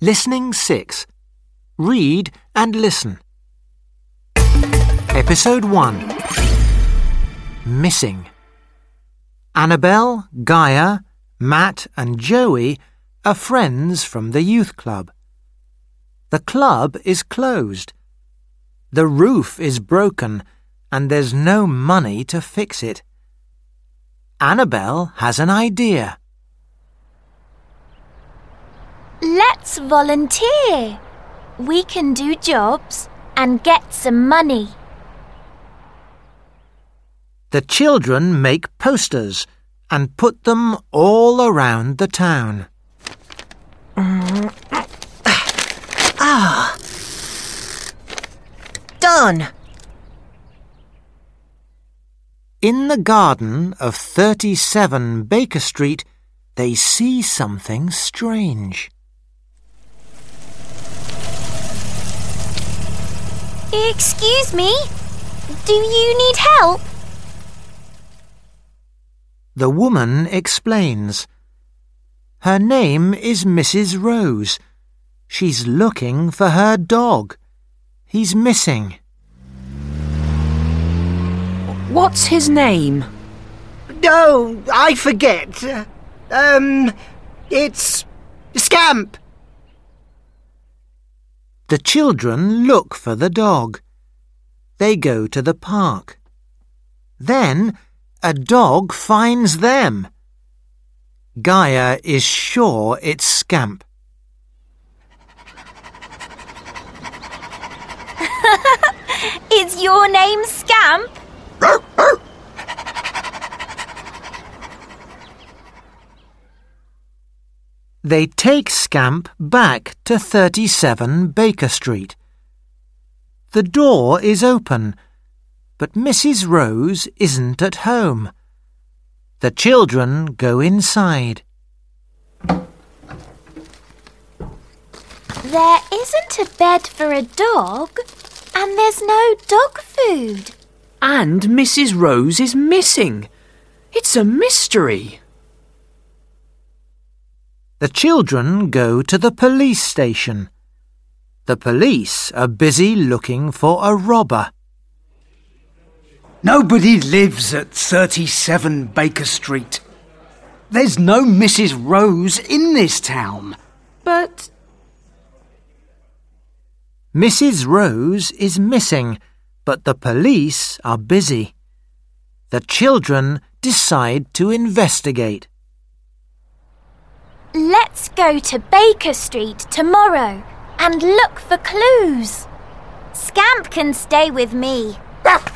Listening 6. Read and listen. Episode 1. Missing. Annabelle, Gaia, Matt and Joey are friends from the youth club. The club is closed. The roof is broken and there's no money to fix it. Annabelle has an idea. Let's volunteer. We can do jobs and get some money. The children make posters and put them all around the town. Done! In the garden of 37 Baker Street, they see something strange. Excuse me? Do you need help? The woman explains. Her name is Mrs. Rose. She's looking for her dog. He's missing. What's his name? Oh, I forget. It's Scamp. The children look for the dog. They go to the park. Then a dog finds them. Gaia is sure it's Scamp. Is your name Scamp? They take Scamp back to 37 Baker Street. The door is open, but Mrs. Rose isn't at home. The children go inside. There isn't a bed for a dog, and there's no dog food. And Mrs. Rose is missing. It's a mystery. The children go to the police station. The police are busy looking for a robber. Nobody lives at 37 Baker Street. There's no Mrs. Rose in this town. But Mrs. Rose is missing, but the police are busy. The children decide to investigate. Let's go to Baker Street tomorrow and look for clues. Scamp can stay with me.